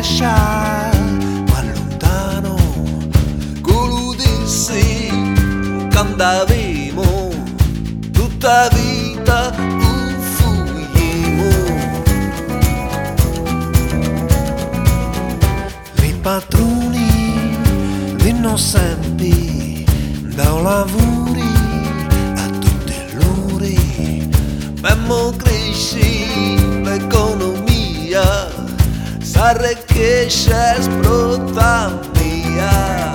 lascia ma lontano coludissi cantavimo tutta vita uffuglimo i patroni di innocenti da lavori a tutti l'uri memmo cresci l'economia s'arricchisce sbrutta mia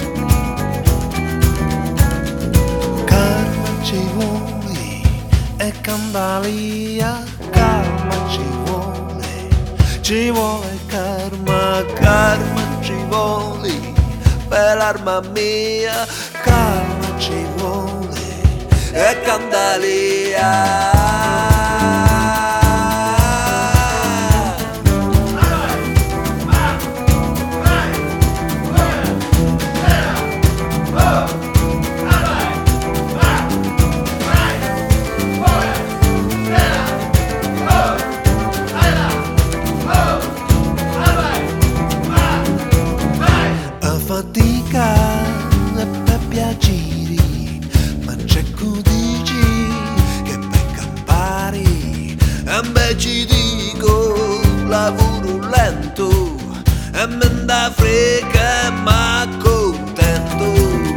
karma ci vuole e candalia karma ci vuole karma ci vuole per l'arma mia karma ci vuole e candalia fatica e per piaceri, ma c'è chi dici che per campare, e invece dico lavoro lento, e me da frega ma contento.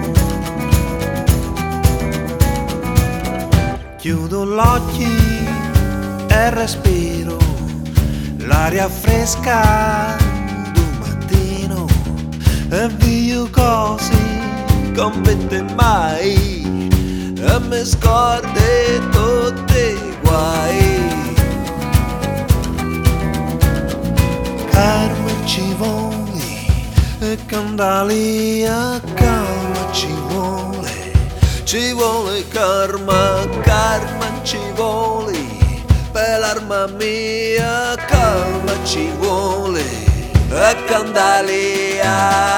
Chiudo gli occhi e respiro l'aria fresca e vivo così convinto mai e mi scordi tutti i guai karma ci vuole e candalia karma ci vuole karma ci vuole per l'arma mia karma ci vuole e candalia